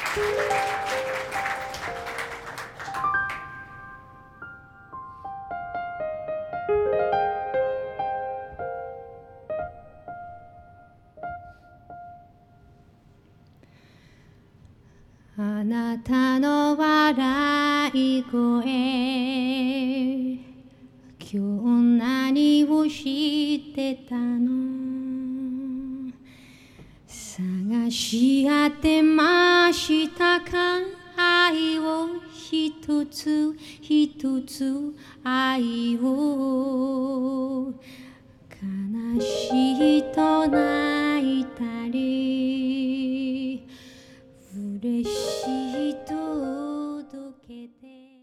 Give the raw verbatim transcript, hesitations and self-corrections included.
あなたの笑い声、今日何をしてたの？探し当てましたか？愛を一つ一つ愛を